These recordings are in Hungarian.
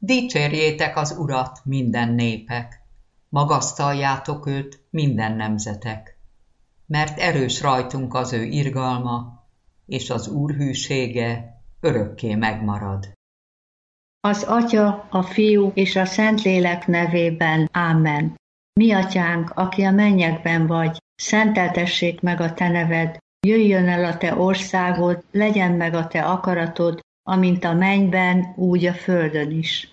Dicsérjétek az Urat, minden népek, magasztaljátok őt, minden nemzetek, mert erős rajtunk az ő irgalma, és az Úr hűsége örökké megmarad. Az Atya, a Fiú és a Szentlélek nevében. Ámen. Mi Atyánk, aki a mennyekben vagy, szenteltessék meg a te neved, jöjjön el a te országod, legyen meg a te akaratod, amint a mennyben, úgy a földön is.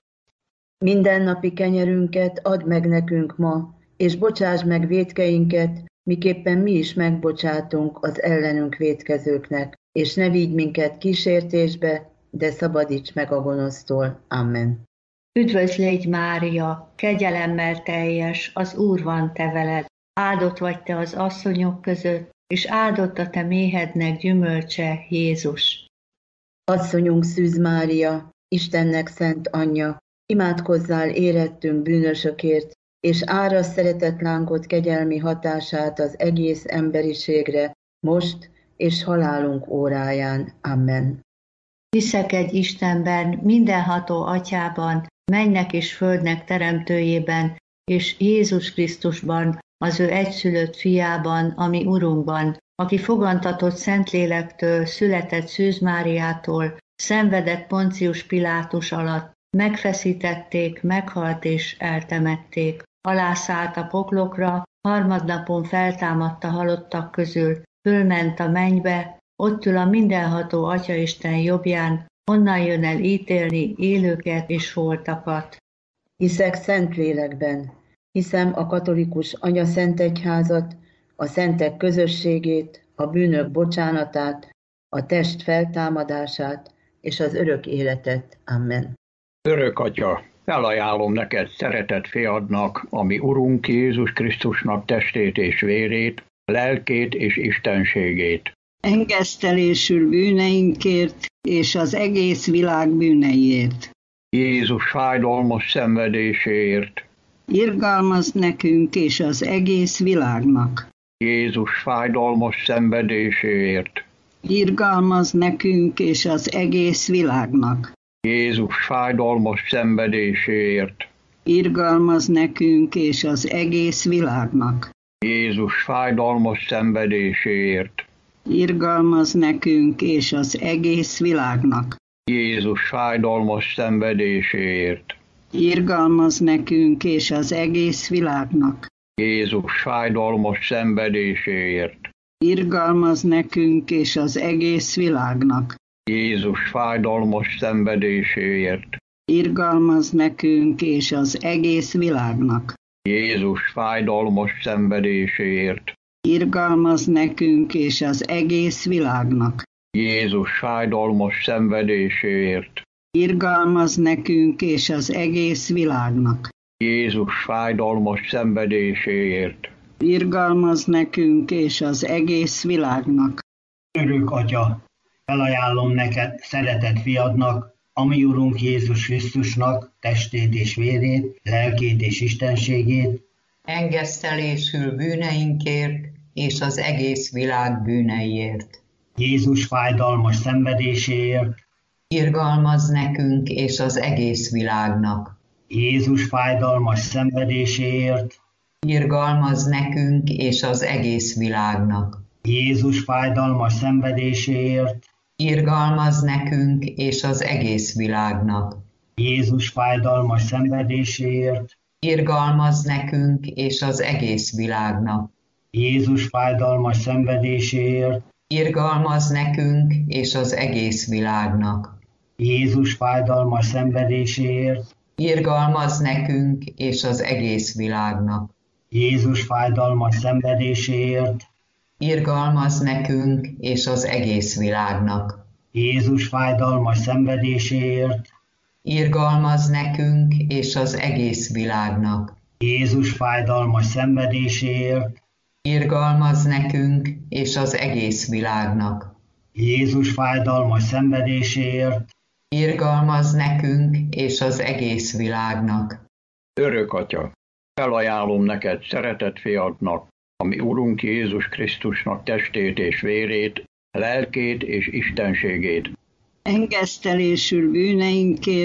Mindennapi kenyerünket add meg nekünk ma, és bocsásd meg vétkeinket, miképpen mi is megbocsátunk az ellenünk vétkezőknek, és ne vigy minket kísértésbe, de szabadíts meg a gonosztól. Amen. Üdvözl légy, Mária, kegyelemmel teljes, az Úr van te veled, áldott vagy te az asszonyok között, és áldott a te méhednek gyümölcse, Jézus. Asszonyunk Szűz Mária, Istennek szent anyja, imádkozzál érettünk bűnösökért, és árasz szeretetlánkod kegyelmi hatását az egész emberiségre, most és halálunk óráján. Amen. Hiszek egy Istenben, mindenható Atyában, mennek és földnek teremtőjében, és Jézus Krisztusban, az ő egyszülött fiában, ami Urunkban, aki fogantatott Szentlélektől, született Szűz Máriától, szenvedett Poncius Pilátus alatt, megfeszítették, meghalt és eltemették. Alászállt a poklokra, harmadnapon feltámadt a halottak közül, fölment a mennybe, ott ül a mindenható Atyaisten jobbján, onnan jön el ítélni élőket és holtakat. Hiszek Szentlélekben, hiszem a katolikus anyaszentegyházat, a szentek közösségét, a bűnök bocsánatát, a test feltámadását és az örök életet. Amen. Örök Atya, felajánlom neked szeretett fiadnak, ami Urunk Jézus Krisztusnak testét és vérét, lelkét és istenségét. Engesztelésül bűneinkért és az egész világ bűneiért. Jézus fájdalmas szenvedéséért. Irgalmazd nekünk és az egész világnak. Jézus fájdalmas szenvedéséért. Irgalmazd nekünk és az egész világnak. Jézus fájdalmas szenvedéséért. Irgalmazd nekünk és az egész világnak. Jézus fájdalmas szenvedéséért. Irgalmazd nekünk és az egész világnak. Jézus fájdalmas szenvedéséért. Irgalmazd nekünk és az egész világnak. Jézus fájdalmas szenvedéséért. Irgalmazd nekünk és az egész világnak. Jézus fájdalmas szenvedéséért. Irgalmazd nekünk és az egész világnak. Jézus fájdalmas szenvedéséért. Irgalmazd nekünk és az egész világnak. Jézus fájdalmas szenvedéséért. Irgalmazd nekünk és az egész világnak. Jézus fájdalmas szenvedéséért. Irgalmazd nekünk és az egész világnak. Örök Atya, felajánlom neked szeretett fiadnak, ami Urunk Jézus Krisztusnak testét és vérét, lelkét és istenségét, Engesztelésül bűneinkért és az egész világ bűneiért. Jézus fájdalmas szenvedéséért, Irgalmazz nekünk és az egész világnak. Jézus fájdalmas szenvedéséért, Irgalmazz nekünk és az egész világnak. Jézus fájdalmas szenvedéséért, Irgalmazz nekünk és az egész világnak. Jézus fájdalmas szenvedéséért, Irgalmazz nekünk és az egész világnak. Jézus fájdalmas szenvedéséért, Irgalmazz nekünk és az egész világnak. Jézus fájdalmas szenvedéséért, Irgalmazz nekünk és az egész világnak. Jézus fájdalmas szenvedéséért, Irgalmazz nekünk és az egész világnak. Jézus fájdalmas szenvedéséért, Irgalmazz nekünk és az egész világnak. Jézus fájdalmas szenvedéséért, Irgalmazz nekünk és az egész világnak. Jézus fájdalmas szenvedéséért, Irgalmazz nekünk és az egész világnak. Örök Atya, felajánlom neked szeretett fiadnak, ami Urunk Jézus Krisztusnak testét és vérét, lelkét és istenségét. Engesztelésül bűneinkért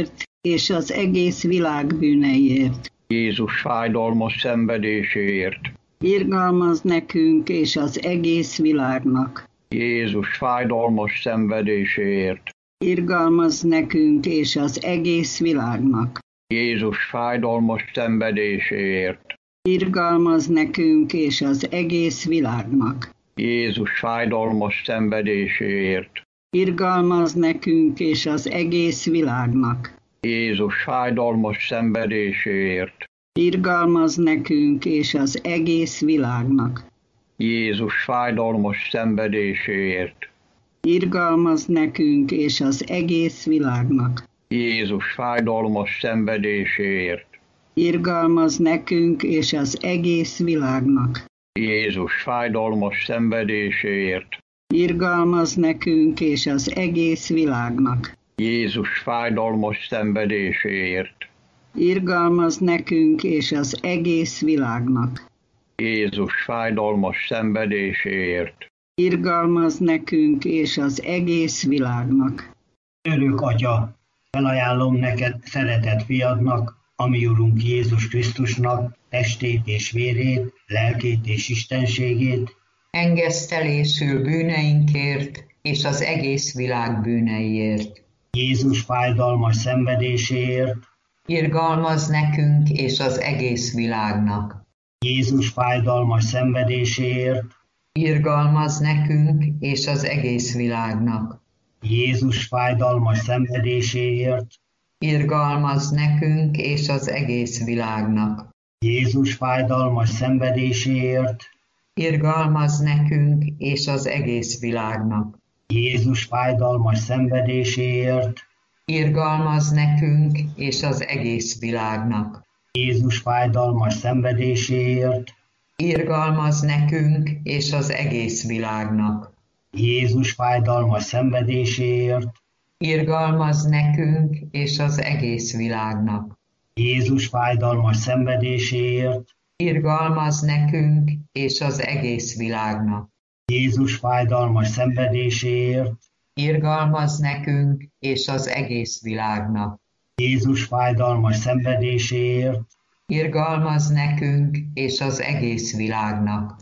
és az egész világ bűneiért. Jézus fájdalmas szenvedéséért. Irgalmaz nekünk és az egész világnak. Jézus fájdalmas szenvedéséért. Irgalmaz nekünk és az egész világnak. Jézus fájdalmas szenvedéséért. Irgalmaz nekünk és az egész világnak. Jézus fájdalmas szenvedéséért. Irgalmaz nekünk és az egész világnak. Jézus fájdalmas szenvedéséért. Irgalmaz nekünk és az egész világnak. Jézus fájdalmas szenvedéséért. Irgalmaz nekünk és az egész világnak. Jézus fájdalmas szenvedéséért. Irgalmaz nekünk és az egész világnak. Jézus fájdalmas szenvedéséért. Irgalmaz nekünk és az egész világnak. Jézus fájdalmas szenvedéséért. Irgalmaz nekünk és az egész világnak. Jézus fájdalmas szenvedéséért. Irgalmaz nekünk és az egész világnak. Örök Atya, felajánlom neked szeretett fiadnak, a mi Urunk Jézus Krisztusnak testét és vérét, lelkét és istenségét, engesztelésül bűneinkért és az egész világ bűneiért. Jézus fájdalmas szenvedéséért, Irgalmaz nekünk és az egész világnak. Jézus fájdalmas szenvedéséért, Irgalmaz nekünk és az egész világnak. Jézus fájdalmas szenvedéséért, Irgalmaz nekünk és az egész világnak. Jézus fájdalmas szenvedéséért, Irgalmaz nekünk és az egész világnak. Jézus fájdalmas szenvedéséért, Irgalmaz nekünk és az egész világnak. Jézus fájdalmas szenvedéséért, Irgalmaz nekünk és az egész világnak. Jézus fájdalmas szenvedéséért, Irgalmaz nekünk és az egész világnak. Jézus fájdalmas szenvedéséért, Irgalmaz nekünk és az egész világnak. Jézus fájdalmas szenvedéséért, Irgalmaz nekünk és az egész világnak. Jézus fájdalmas szenvedéséért, Irgalmaz nekünk és az egész világnak.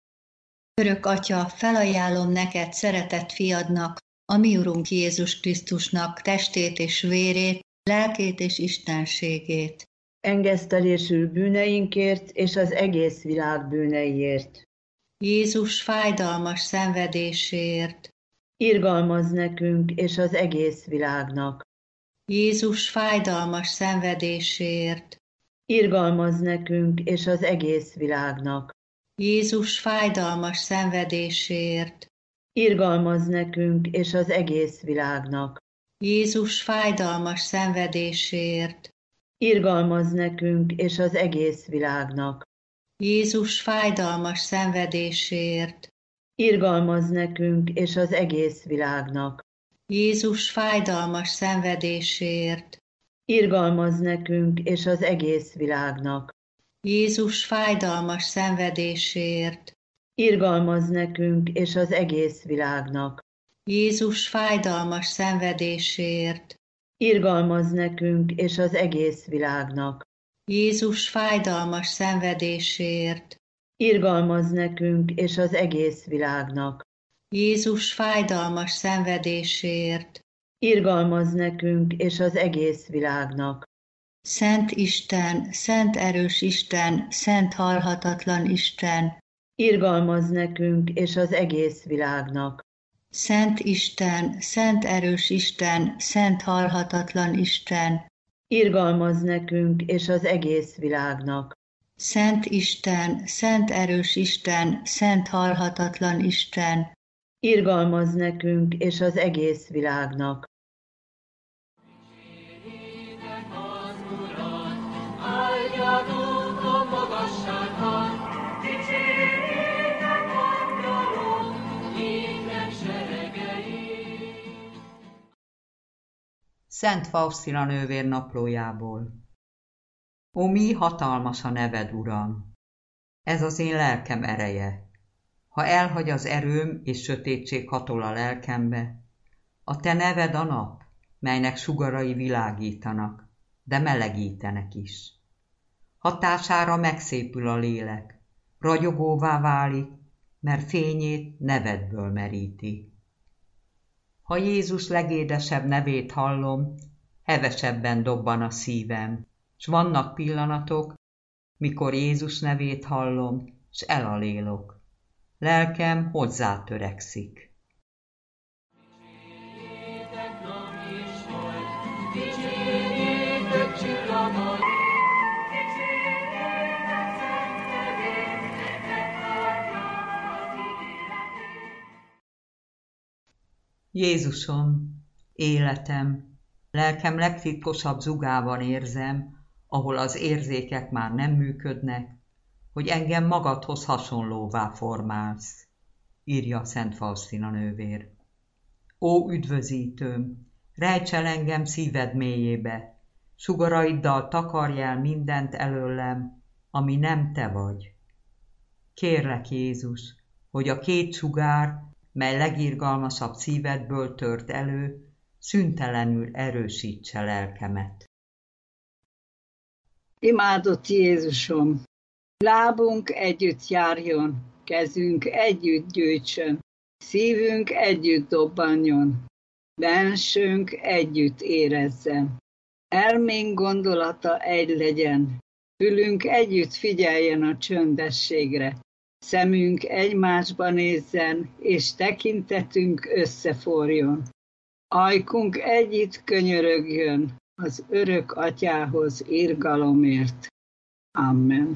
Örök Atya, felajánlom neked szeretett fiadnak, a mi Urunk Jézus Krisztusnak testét és vérét, lelkét és istenségét. Engesztelésül bűneinkért és az egész világ bűneiért. Jézus fájdalmas szenvedéséért. Irgalmaz nekünk és az egész világnak. Jézus fájdalmas szenvedéséért. Irgalmaz nekünk és az egész világnak. Jézus fájdalmas szenvedéséért. Irgalmaz nekünk és az egész világnak. Jézus fájdalmas szenvedéséért. Irgalmaz nekünk és az egész világnak. Jézus fájdalmas szenvedéséért. Irgalmaz nekünk és az egész világnak. Jézus fájdalmas szenvedéséért. Irgalmaz nekünk és az egész világnak. Jézus fájdalmas szenvedéséért. Irgalmaz nekünk és az egész világnak. Jézus fájdalmas szenvedéséért. Irgalmaz nekünk és az egész világnak. Jézus fájdalmas szenvedéséért. Irgalmaz nekünk és az egész világnak. Jézus fájdalmas szenvedéséért. Irgalmaz nekünk és az egész világnak. Szent Isten, szent erős Isten, szent halhatatlan Isten, Irgalmaz nekünk és az egész világnak. Szent Isten, szent erős Isten, szent halhatatlan Isten, Irgalmaz nekünk és az egész világnak. Szent Isten, szent erős Isten, szent halhatatlan Isten, Irgalmaz nekünk és az egész világnak. Áldjatok a magasságban, dicsérjétek angyalok, ének seregei. Szent Faustina nővér naplójából. Ó, mi hatalmas a neved, Uram! Ez az én lelkem ereje. Ha elhagy az erőm és sötétség hatol a lelkembe, a te neved a nap, melynek sugarai világítanak. de melegítenek is. Hatására megszépül a lélek, ragyogóvá válik, mert fényét nevedből meríti. Ha Jézus legédesebb nevét hallom, hevesebben dobban a szívem, s vannak pillanatok, mikor Jézus nevét hallom, s elalélok. Lelkem hozzá törekszik. Jézusom, életem, lelkem legtitkosabb zugában érzem, ahol az érzékek már nem működnek, hogy engem magadhoz hasonlóvá formálsz, írja Szent Faustina nővér. Ó, üdvözítőm, rejts el engem szíved mélyébe, sugaraiddal takarj el mindent előlem, ami nem te vagy. Kérlek, Jézus, hogy a két sugár, mely legirgalmasabb szívedből tört elő, szüntelenül erősítse lelkemet. Imádott Jézusom, lábunk együtt járjon, kezünk együtt gyűjtsön, szívünk együtt dobbanjon, bensőnk együtt érezzen. Elménk gondolata egy legyen, fülünk együtt figyeljen a csöndességre, szemünk egymásba nézzen, és tekintetünk összeforjon. Ajkunk együtt könyörögjön az örök Atyához irgalomért. Amen.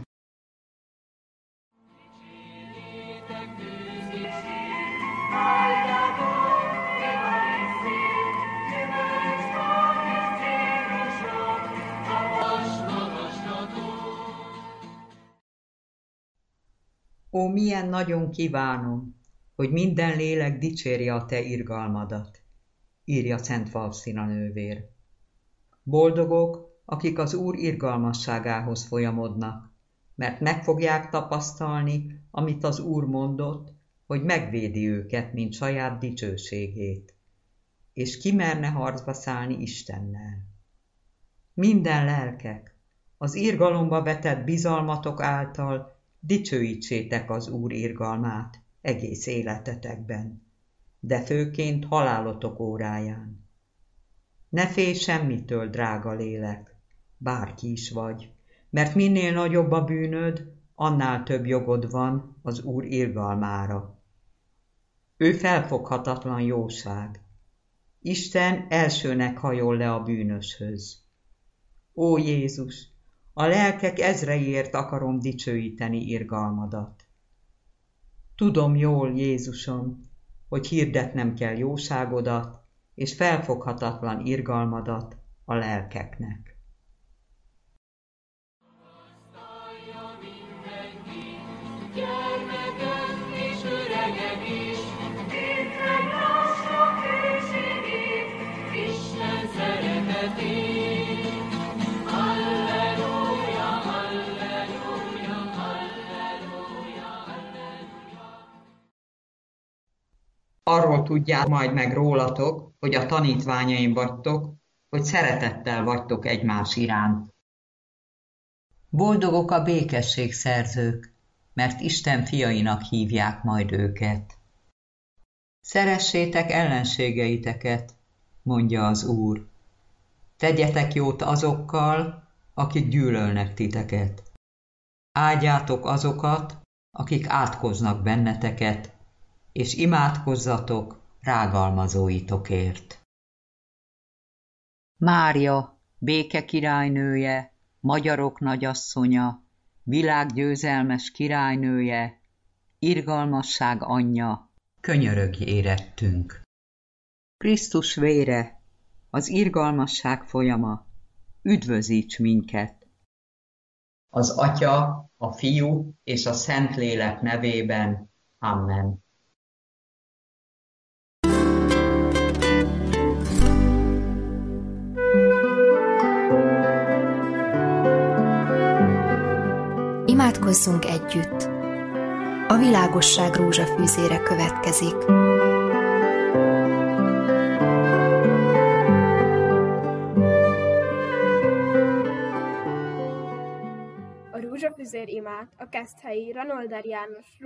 Ó, milyen nagyon kívánom, hogy minden lélek dicsérje a te irgalmadat, írja Szent Faustina nővér. Boldogok, akik az Úr irgalmasságához folyamodnak, mert meg fogják tapasztalni, amit az Úr mondott, hogy megvédi őket, mint saját dicsőségét, és kimerne harcba szállni Istennel. Minden lelkek, az irgalomba vetett bizalmatok által dicsőítsétek az Úr irgalmát egész életetekben, de főként halálotok óráján. Ne félj semmitől, drága lélek, bárki is vagy, mert minél nagyobb a bűnöd, annál több jogod van az Úr irgalmára. Ő felfoghatatlan jóság. Isten elsőnek hajol le a bűnöshöz. Ó Jézus, a lelkek ezreiért akarom dicsőíteni irgalmadat. Tudom jól, Jézusom, hogy hirdetnem kell jóságodat és felfoghatatlan irgalmadat a lelkeknek. Arról tudják majd meg rólatok, hogy a tanítványaim vagytok, hogy szeretettel vagytok egymás iránt. Boldogok a békességszerzők, mert Isten fiainak hívják majd őket. Szeressétek ellenségeiteket, mondja az Úr. Tegyetek jót azokkal, akik gyűlölnek titeket. Áldjátok azokat, akik átkoznak benneteket, és imádkozzatok rágalmazóitokért. Mária, béke királynője, magyarok nagyasszonya, világgyőzelmes királynője, irgalmasság anyja, könyörögj érettünk. Krisztus vére, az irgalmasság folyama, üdvözíts minket. Az Atya, a Fiú és a Szentlélek nevében. Amen. Imádkozzunk együtt! A világosság rózsafűzére következik. A rózsafüzér imát a Keszthelyi Ranolder János